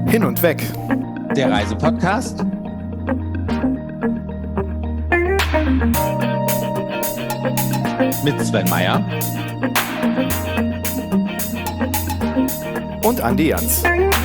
Hin und weg. Der Reisepodcast mit Sven Meyer Und Andi Jans.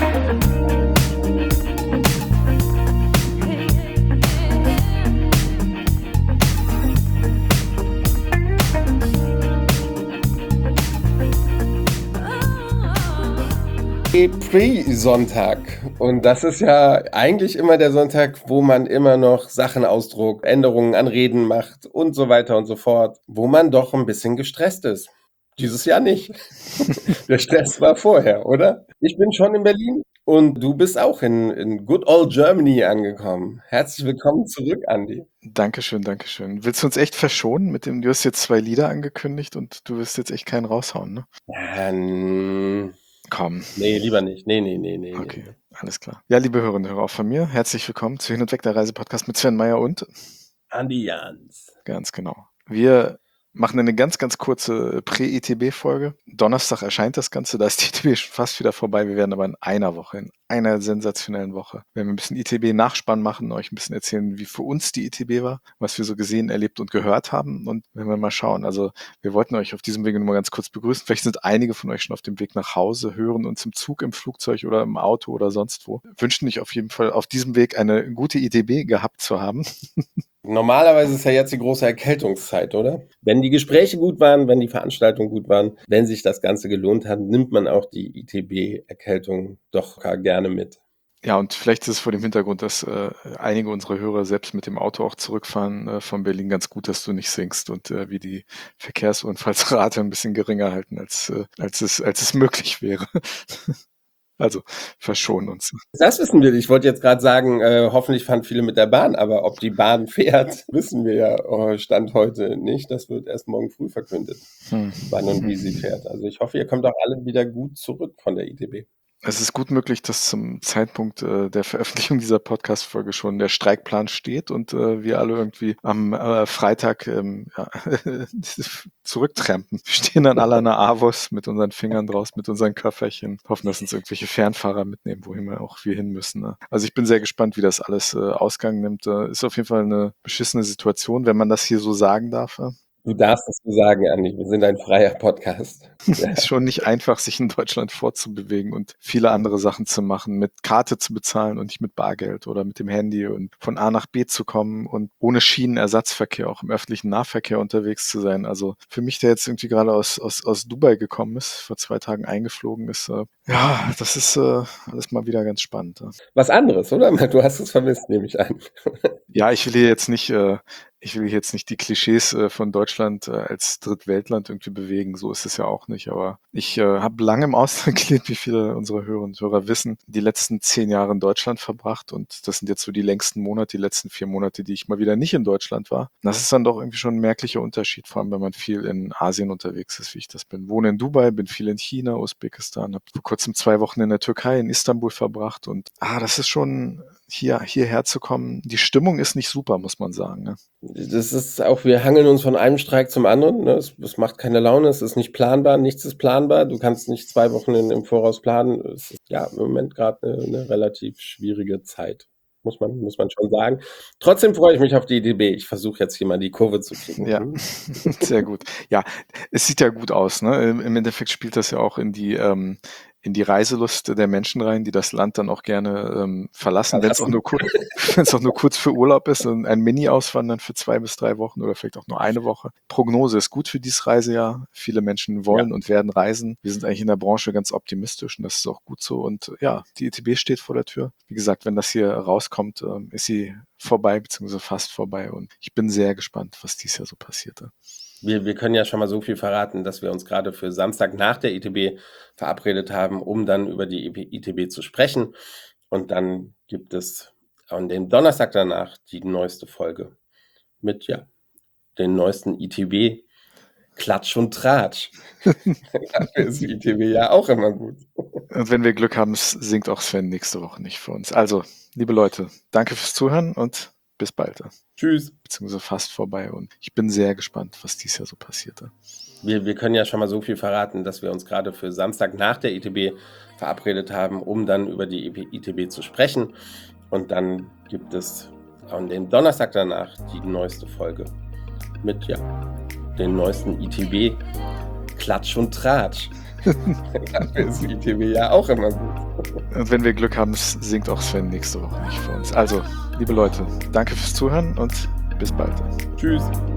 Pre-Sonntag. Und das ist ja eigentlich immer der Sonntag, wo man immer noch Sachen ausdruckt, Änderungen an Reden macht und so weiter und so fort, wo man doch ein bisschen gestresst ist. Dieses Jahr nicht. Der Stress war vorher, oder? Ich bin schon in Berlin und du bist auch in Good Old Germany angekommen. Herzlich willkommen zurück, Andi. Dankeschön, Dankeschön. Willst du uns echt verschonen mit dem, du hast jetzt 2 Lieder angekündigt und du wirst jetzt echt keinen raushauen, ne? Komm. Nee, lieber nicht. Nee. Okay, alles klar. Ja, liebe Hörerinnen und Hörer, auch von mir, herzlich willkommen zu Hin und Weg, der Reisepodcast mit Sven Meyer und Andi Jans. ganz genau. Wir machen eine ganz, ganz kurze Prä-ITB-Folge. Donnerstag erscheint das Ganze, da ist die ITB schon fast wieder vorbei. Wir werden aber in einer Woche, in einer sensationellen Woche, werden wir ein bisschen ITB-Nachspann machen, euch ein bisschen erzählen, wie für uns die ITB war, was wir so gesehen, erlebt und gehört haben. Und wenn wir mal schauen, also wir wollten euch auf diesem Weg nur mal ganz kurz begrüßen. Vielleicht sind einige von euch schon auf dem Weg nach Hause, hören uns im Zug, im Flugzeug oder im Auto oder sonst wo. Wünschen euch auf jeden Fall auf diesem Weg eine gute ITB gehabt zu haben. Normalerweise ist ja jetzt die große Erkältungszeit, oder? Wenn die Gespräche gut waren, wenn die Veranstaltungen gut waren, wenn sich das Ganze gelohnt hat, nimmt man auch die ITB-Erkältung doch gerne mit. Ja, und vielleicht ist es vor dem Hintergrund, dass einige unserer Hörer selbst mit dem Auto auch zurückfahren von Berlin, ganz gut, dass du nicht singst und wir die Verkehrsunfallsrate ein bisschen geringer halten, als es möglich wäre. Also verschonen uns. Das wissen wir. Ich wollte jetzt gerade sagen, hoffentlich fahren viele mit der Bahn, aber ob die Bahn fährt, wissen wir ja Stand heute nicht. Das wird erst morgen früh verkündet, wann und wie sie fährt. Also ich hoffe, ihr kommt auch alle wieder gut zurück von der ITB. Es ist gut möglich, dass zum Zeitpunkt der Veröffentlichung dieser Podcast-Folge schon der Streikplan steht und wir alle irgendwie am Freitag zurücktrampen. Wir stehen dann alle an der AWOS mit unseren Fingern draus, mit unseren Köfferchen, hoffen, dass uns irgendwelche Fernfahrer mitnehmen, wohin wir hin müssen. Ne? Also ich bin sehr gespannt, wie das alles Ausgang nimmt. Ist auf jeden Fall eine beschissene Situation, wenn man das hier so sagen darf. Du darfst es so sagen, Andi. Wir sind ein freier Podcast. Es ist schon nicht einfach, sich in Deutschland fortzubewegen und viele andere Sachen zu machen, mit Karte zu bezahlen und nicht mit Bargeld oder mit dem Handy und von A nach B zu kommen und ohne Schienenersatzverkehr auch im öffentlichen Nahverkehr unterwegs zu sein. Also für mich, der jetzt irgendwie gerade aus Dubai gekommen ist, vor 2 Tagen eingeflogen ist, ja, das ist alles mal wieder ganz spannend. Was anderes, oder? Du hast es vermisst, nehme ich an. Ja, ich will hier jetzt nicht die Klischees von Deutschland als Drittweltland irgendwie bewegen. So ist es ja auch nicht. Aber ich habe lange im Ausland gelebt, wie viele unserer Hörerinnen und Hörer wissen, die letzten 10 Jahre in Deutschland verbracht. Und das sind jetzt so die längsten Monate, die letzten 4 Monate, die ich mal wieder nicht in Deutschland war. Das ist dann doch irgendwie schon ein merklicher Unterschied, vor allem wenn man viel in Asien unterwegs ist, wie ich das bin. Wohne in Dubai, bin viel in China, Usbekistan, habe vor kurzem 2 Wochen in der Türkei, in Istanbul verbracht. Und das ist schon hierher zu kommen. Die Stimmung ist nicht super, muss man sagen. Ne? Das ist auch, wir hangeln uns von einem Streik zum anderen. Ne? Es macht keine Laune, es ist nicht planbar, nichts ist planbar. Du kannst nicht 2 Wochen im Voraus planen. Es ist ja im Moment gerade eine relativ schwierige Zeit. Muss man schon sagen. Trotzdem freue ich mich auf die ITB. Ich versuche jetzt hier mal die Kurve zu kriegen. Ja, sehr gut. Ja, es sieht ja gut aus. Ne? Im Endeffekt spielt das ja auch in die Reiselust der Menschen rein, die das Land dann auch gerne verlassen, wenn es auch nur kurz für Urlaub ist und ein Mini-Auswandern für 2 bis 3 Wochen oder vielleicht auch nur eine Woche. Prognose ist gut für dieses Reisejahr. Viele Menschen wollen und werden reisen. Wir sind eigentlich in der Branche ganz optimistisch und das ist auch gut so. Und ja, die ITB steht vor der Tür. Wie gesagt, wenn das hier rauskommt, ist sie vorbei, beziehungsweise fast vorbei. Und ich bin sehr gespannt, was dieses Jahr so passierte. Wir können ja schon mal so viel verraten, dass wir uns gerade für Samstag nach der ITB verabredet haben, um dann über die ITB zu sprechen. Und dann gibt es an dem Donnerstag danach die neueste Folge mit den neuesten ITB Klatsch und Tratsch. Dafür ist die ITB ja auch immer gut. Und wenn wir Glück haben, singt auch Sven nächste Woche nicht für uns. Also, liebe Leute, danke fürs Zuhören und bis bald. Tschüss. Beziehungsweise fast vorbei. Und ich bin sehr gespannt, was dieses Jahr so passierte. Wir können ja schon mal so viel verraten, dass wir uns gerade für Samstag nach der ITB verabredet haben, um dann über die ITB zu sprechen. Und dann gibt es an dem Donnerstag danach die neueste Folge mit den neuesten ITB Klatsch und Tratsch. Dafür ist die ITB ja auch immer gut. Und wenn wir Glück haben, singt auch Sven nächste Woche nicht für uns. Also, liebe Leute, danke fürs Zuhören und bis bald. Tschüss.